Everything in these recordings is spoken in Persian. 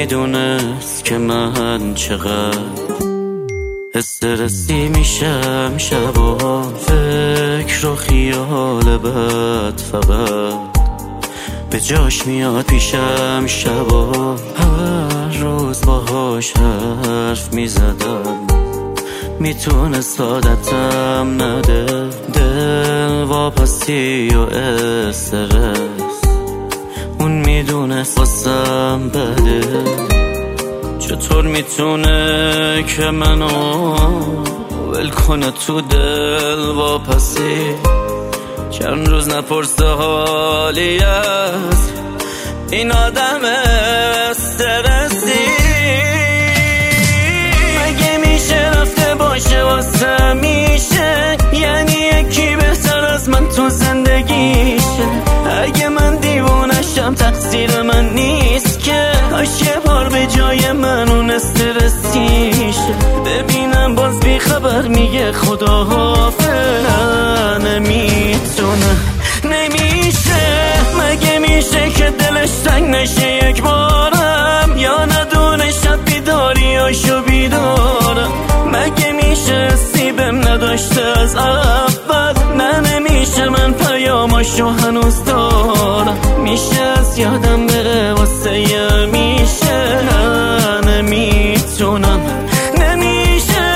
میدونست که من چقدر استرسی میشم شبا، فکر و خیال بد فقط به جاش میاد پیشم شبا. هر روز باهاش حرف میزدم، میتونست عادتم نده. دل واپسی و استرس اون میدونست واسم بده. چطور میتونه که منو ول کنه تو دل واپسی؟ چند روز نپرسه حالی از این آدم استرسی. مگه میشه رفته باشه واسه میشه؟ یعنی یکی بهتر از من تو زندگیشه. اگه من دیوونشم تقصیر من نیست که، کاش یه بار به جای من اون استرسیشه. ببینم باز بی خبر میگه خدا حافظ. نمیتونه، نمیشه. مگه میشه که دلش تنگ نشه یک بارم، یا ندونه شب بیداریاشو بیدارم؟ مگه میشه سیبم نداشته از اول؟ نه نمیشه، من پیاماشو هنوز دارم. میشه از یادم بره واسه یه میشه. نه نمیتونم، نمیشه.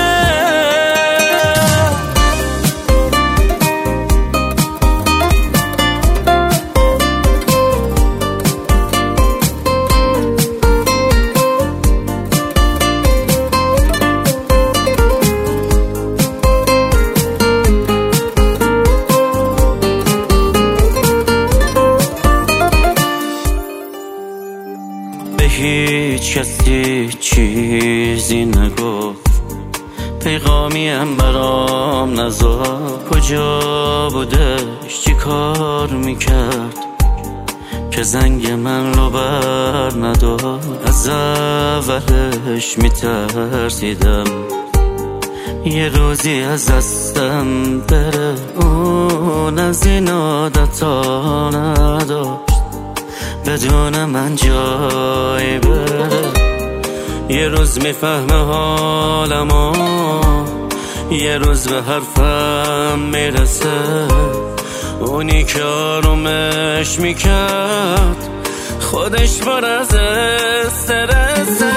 به هیچ کسی چیزی نگفت، پیغامیم برام نذاشت. کجا بودش، چی کار میکرد که زنگ من رو بر نداشت؟ از اولش میترسیدم یه روزی از دستم بره. اون از این عادتا نداشت بدون من جای بره. یه روز میفهمه حالمو، یه روز به حرفم میرسه. اونی که آرومش میکرد خودش پر از استرسه.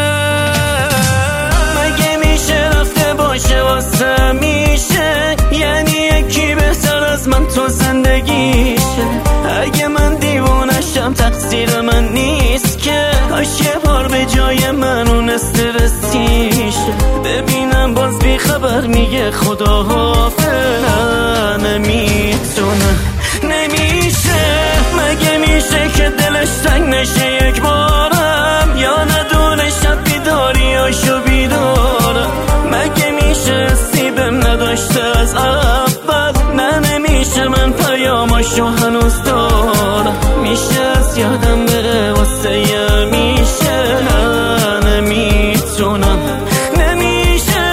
مگه میشه رفته باشه واسه میشه؟ یعنی یکی بهتر از من تو زندگیشه. اگه من دیوونشم تقصیر من نیست که، کاش یه بار به جای من اون استرسیشه. ببینم باز بی خبر میگه خدا حافظ. نمیتونه، نمیشه. مگه میشه که دلش تنگ نشه یک بارم، یا ندونه شب بیداریاشو بیدارم؟ مگه میشه سیبم نداشته از اول؟ نه نمیشه، من پیاماشو هنوز دارم. میشه از یادم بره واسه یه میشه. نه نمیتونم، نمیشه.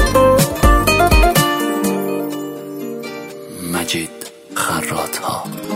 مجید خراط‌ها.